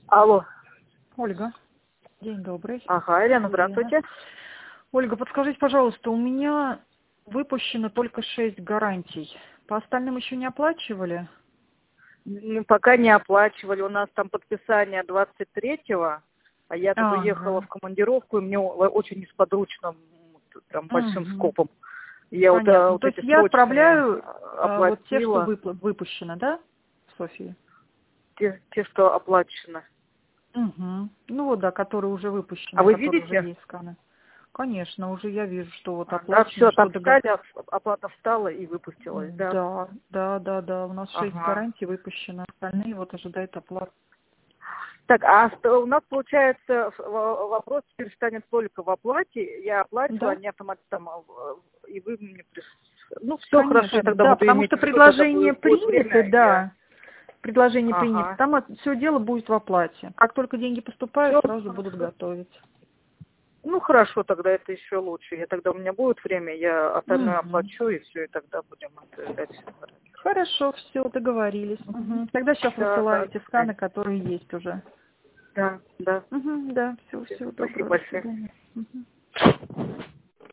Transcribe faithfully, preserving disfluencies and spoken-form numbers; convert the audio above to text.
Алло. Ольга, день добрый. Ага, Елена, здравствуйте. Ольга, подскажите, пожалуйста, у меня выпущено только шесть гарантий. По остальным еще не оплачивали? Ну, пока не оплачивали. У нас там подписание двадцать третьего, а я тут Ага. уехала в командировку, и мне очень несподручно, там, большим Угу. скопом. Я вот, Понятно. вот То эти есть я срочные отправляю а, вот те, что оплатила, выпла- выпущено, да, Софья? те, те, что оплачено. Угу. Ну вот, да, которые уже выпущены, А вы которые уже видите? есть сканы. Конечно, уже я вижу, что вот А, да, оплачено, все, что там догов... встали, оплата встала и выпустилась, да. Да, да, да, да. У нас шесть Ага. гарантий выпущено, остальные вот ожидают оплаты. Так, а что, у нас, получается, в- вопрос теперь станет только в оплате. Я оплачиваю, Да? они автоматически там, э, и вы мне прис... Ну, все хорошо, Конечно, я тогда да, буду потому иметь что в виду, когда предложение будет, будет принято, время, я... да, предложение принято. Ага. Там все дело будет в оплате. Как только деньги поступают, Все сразу будут хорошо. готовить. Ну, хорошо, тогда это еще лучше. Я тогда, у меня будет время, я остальное Мгм. оплачу, и все, и тогда будем это дальше. Хорошо, все, договорились. Мгм. Тогда сейчас Да, высылаю да, те до сканы, свидания. которые есть уже. Да, да. Мгм, да, все, Всё, всего спасибо доброго, до большое. свидания. Мгм.